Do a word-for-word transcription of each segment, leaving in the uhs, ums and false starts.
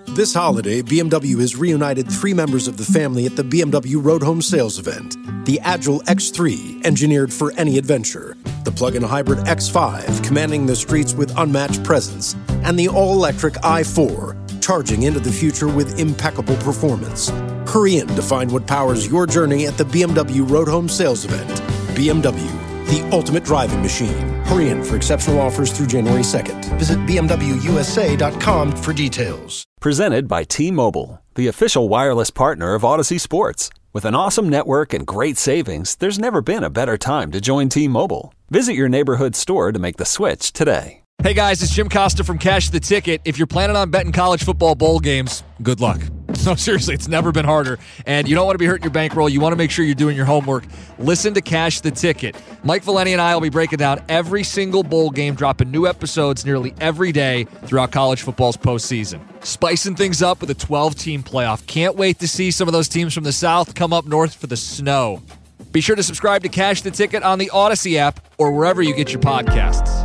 This holiday, B M W has reunited three members of the family at the B M W Road Home Sales event. The Agile X three, engineered for any adventure. The plug-in hybrid X five, commanding the streets with unmatched presence. And the all-electric i four, charging into the future with impeccable performance. Hurry in to find what powers your journey at the B M W Road Home Sales event. B M W, the ultimate driving machine. Hurry in for exceptional offers through January second. Visit B M W U S A dot com for details. Presented by T-Mobile, the official wireless partner of Odyssey Sports. With an awesome network and great savings, there's never been a better time to join T-Mobile. Visit your neighborhood store to make the switch today. Hey guys, it's Jim Costa from Cash the Ticket. If you're planning on betting college football bowl games, good luck. No, seriously, it's never been harder. And you don't want to be hurting your bankroll. You want to make sure you're doing your homework. Listen to Cash the Ticket. Mike Valeni and I will be breaking down every single bowl game, dropping new episodes nearly every day throughout college football's postseason. Spicing things up with a twelve-team playoff. Can't wait to see some of those teams from the South come up north for the snow. Be sure to subscribe to Cash the Ticket on the Odyssey app or wherever you get your podcasts.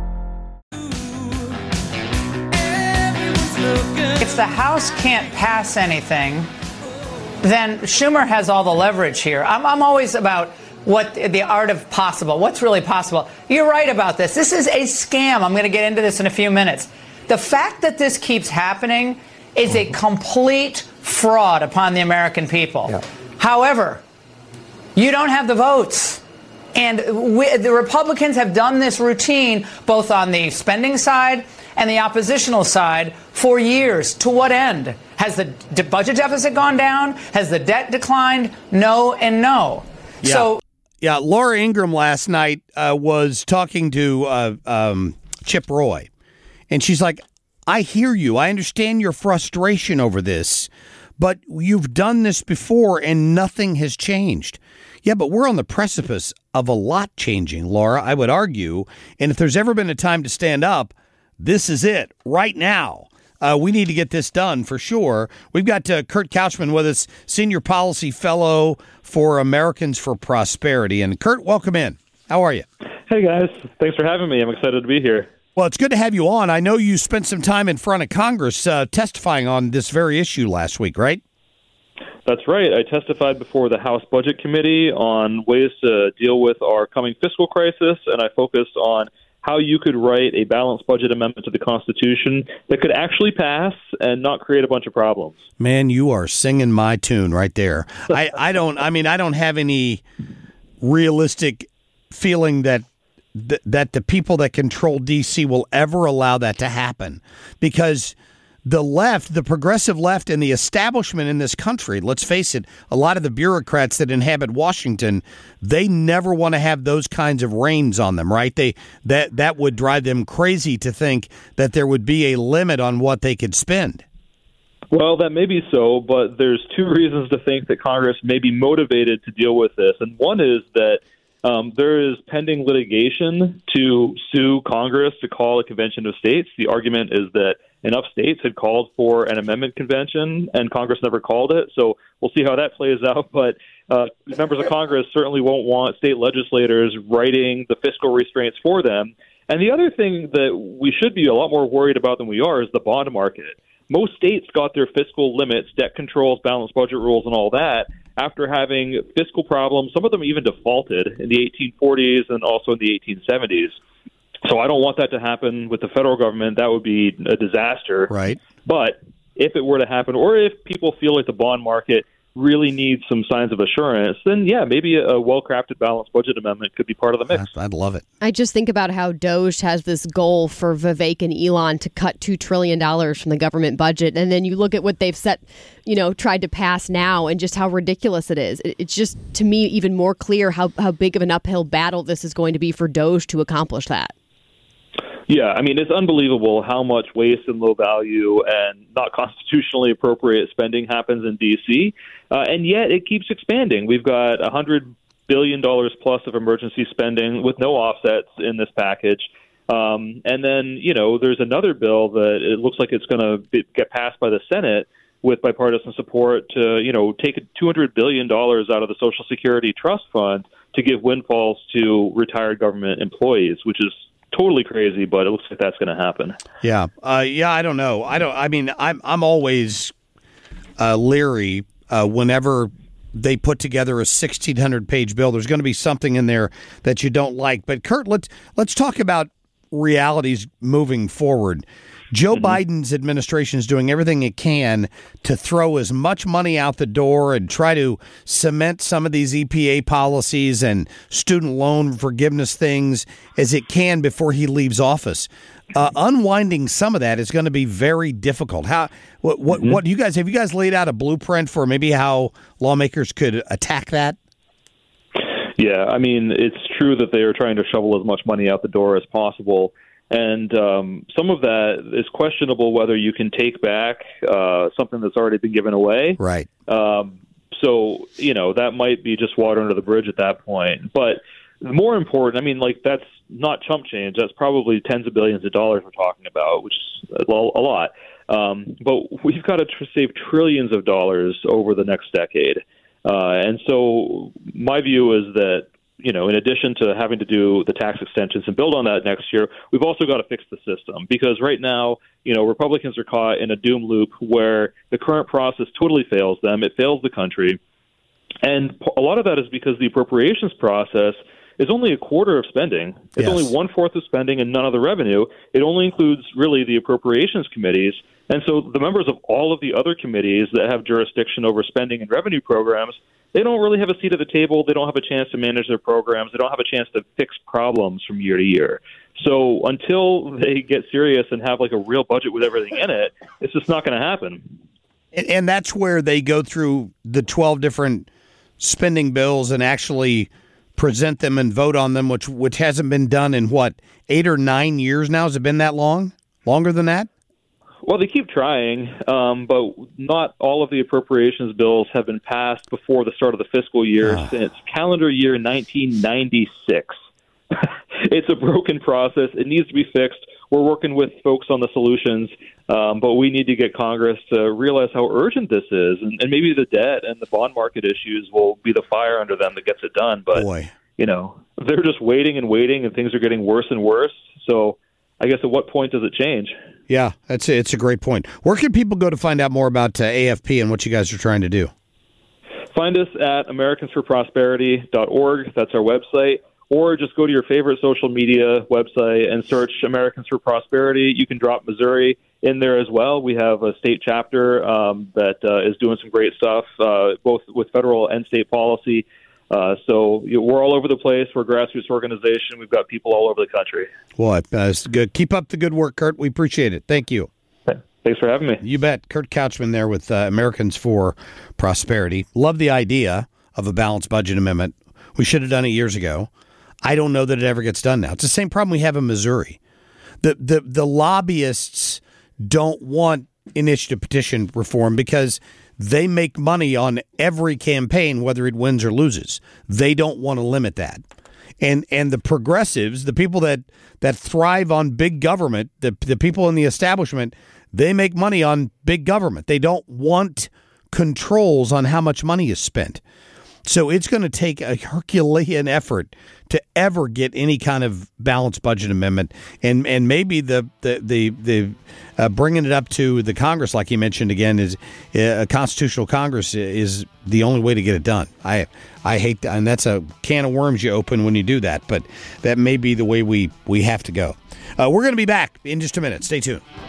If the House can't pass anything, then Schumer has all the leverage here. I'm, I'm always about what the art of possible, what's really possible. You're right about this. This is a scam. I'm going to get into this in a few minutes. The fact that this keeps happening is a complete fraud upon the American people. Yeah. However, you don't have the votes. And we, the Republicans have done this routine both on the spending side and the oppositional side for years. To what end? Has the d- budget deficit gone down? Has the debt declined? No and no. Yeah. So, yeah, Laura Ingraham last night uh, was talking to uh, um, Chip Roy, and she's like, I hear you. I understand your frustration over this, but you've done this before and nothing has changed. Yeah, but we're on the precipice of a lot changing, Laura, I would argue. And if there's ever been a time to stand up, this is it right now. Uh, we need to get this done for sure. We've got uh, Kurt Couchman with us, Senior Policy Fellow for Americans for Prosperity. And Kurt, welcome in. How are you? Hey, guys. Thanks for having me. I'm excited to be here. Well, it's good to have you on. I know you spent some time in front of Congress uh, testifying on this very issue last week, right? That's right. I testified before the House Budget Committee on ways to deal with our coming fiscal crisis, and I focused on how you could write a balanced budget amendment to the Constitution that could actually pass and not create a bunch of problems. Man, you are singing my tune right there. I, I don't, I mean, I don't have any realistic feeling that th- that the people that control D C will ever allow that to happen, because the left, the progressive left, and the establishment in this country, let's face it, a lot of the bureaucrats that inhabit Washington, they never want to have those kinds of reins on them, right? They that that would drive them crazy to think that there would be a limit on what they could spend. Well, that may be so, but there's two reasons to think that Congress may be motivated to deal with this. And one is that um, there is pending litigation to sue Congress to call a convention of states. The argument is that enough states had called for an amendment convention, and Congress never called it. So we'll see how that plays out. But uh, members of Congress certainly won't want state legislators writing the fiscal restraints for them. And the other thing that we should be a lot more worried about than we are is the bond market. Most states got their fiscal limits, debt controls, balanced budget rules, and all that after having fiscal problems. Some of them even defaulted in the eighteen forties and also in the eighteen seventies. So I don't want that to happen with the federal government. That would be a disaster. Right. But if it were to happen, or if people feel like the bond market really needs some signs of assurance, then yeah, maybe a well-crafted balanced budget amendment could be part of the mix. I'd love it. I just think about how Doge has this goal for Vivek and Elon to cut two trillion dollars from the government budget. And then you look at what they've set, you know, tried to pass now and just how ridiculous it is. It's just, to me, even more clear how, how big of an uphill battle this is going to be for Doge to accomplish that. Yeah, I mean, it's unbelievable how much waste and low value and not constitutionally appropriate spending happens in D C, uh, and yet it keeps expanding. We've got one hundred billion dollars plus of emergency spending with no offsets in this package. Um, and then, you know, there's another bill that it looks like it's going to get passed by the Senate with bipartisan support to, you know, take two hundred billion dollars out of the Social Security Trust Fund to give windfalls to retired government employees, which is totally crazy, but it looks like that's going to happen. Yeah, uh, yeah. I don't know. I don't. I mean, I'm I'm always uh, leery uh, whenever they put together a sixteen hundred page bill. There's going to be something in there that you don't like. But Kurt, let's let's talk about realities moving forward. Joe mm-hmm. Biden's administration is doing everything it can to throw as much money out the door and try to cement some of these E P A policies and student loan forgiveness things as it can before he leaves office. Uh, unwinding some of that is going to be very difficult. How? What? What? Mm-hmm. What do you guys have? You guys laid out a blueprint for maybe how lawmakers could attack that? Yeah, I mean, it's true that they are trying to shovel as much money out the door as possible. And um, some of that is questionable whether you can take back uh, something that's already been given away. Right. Um, so, you know, that might be just water under the bridge at that point. But more important, I mean, like, that's not chump change. That's probably tens of billions of dollars we're talking about, which is a lot. Um, but we've got to tr- save trillions of dollars over the next decade. Uh, and so my view is that, you know, in addition to having to do the tax extensions and build on that next year, we've also got to fix the system. Because right now, you know, Republicans are caught in a doom loop where the current process totally fails them. It fails the country. And a lot of that is because the appropriations process is only a quarter of spending. It's yes. only one-fourth of spending and none of the revenue. It only includes, really, the appropriations committees. And so the members of all of the other committees that have jurisdiction over spending and revenue programs, they don't really have a seat at the table. They don't have a chance to manage their programs. They don't have a chance to fix problems from year to year. So until they get serious and have like a real budget with everything in it, it's just not going to happen. And, and that's where they go through the twelve different spending bills and actually present them and vote on them, which which hasn't been done in, what, eight or nine years now? Has it been that long? Longer than that? Well, they keep trying, um, but not all of the appropriations bills have been passed before the start of the fiscal year uh. since calendar year nineteen ninety-six. It's a broken process. It needs to be fixed. We're working with folks on the solutions, um, but we need to get Congress to realize how urgent this is, and, and maybe the debt and the bond market issues will be the fire under them that gets it done. But, Boy. you know, they're just waiting and waiting, and things are getting worse and worse. So I guess at what point does it change? Yeah, that's a, it's a great point. Where can people go to find out more about uh, A F P and what you guys are trying to do? Find us at Americans for Prosperity dot org. That's our website. Or just go to your favorite social media website and search Americans for Prosperity. You can drop Missouri in there as well. We have a state chapter um, that uh, is doing some great stuff, uh, both with federal and state policy. Uh, so you know, we're all over the place. We're a grassroots organization. We've got people all over the country. Well, uh, good. Keep up the good work, Kurt. We appreciate it. Thank you. Thanks for having me. You bet. Kurt Couchman there with uh, Americans for Prosperity. Love the idea of a balanced budget amendment. We should have done it years ago. I don't know that it ever gets done now. It's the same problem we have in Missouri. The the the lobbyists don't want initiative petition reform because they make money on every campaign, whether it wins or loses. They don't want to limit that. And and the progressives, the people that, that thrive on big government, the the people in the establishment, they make money on big government. They don't want controls on how much money is spent. So it's going to take a Herculean effort to ever get any kind of balanced budget amendment, and and maybe the the the, the uh, bringing it up to the Congress, like you mentioned again, is uh, a constitutional Congress is the only way to get it done. I I hate that, and that's a can of worms you open when you do that, but that may be the way we we have to go. Uh, we're going to be back in just a minute. Stay tuned.